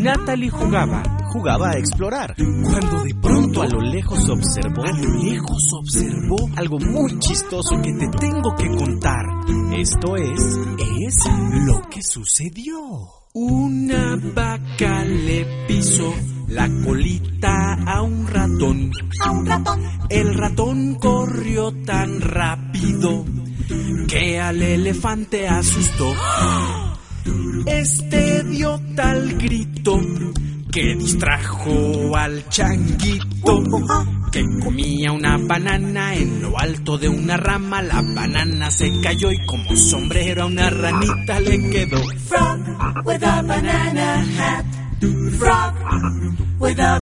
Natalie jugaba a explorar, cuando de pronto a lo lejos observó algo muy chistoso que te tengo que contar. Esto es lo que sucedió. Una vaca le pisó la colita a un ratón. El ratón corrió tan rápido que al elefante asustó. Este dio tal grito que distrajo al changuito, que comía una banana en lo alto de una rama. La banana se cayó y como sombrero a una ranita le quedó. Frog with a banana hat. Frog with a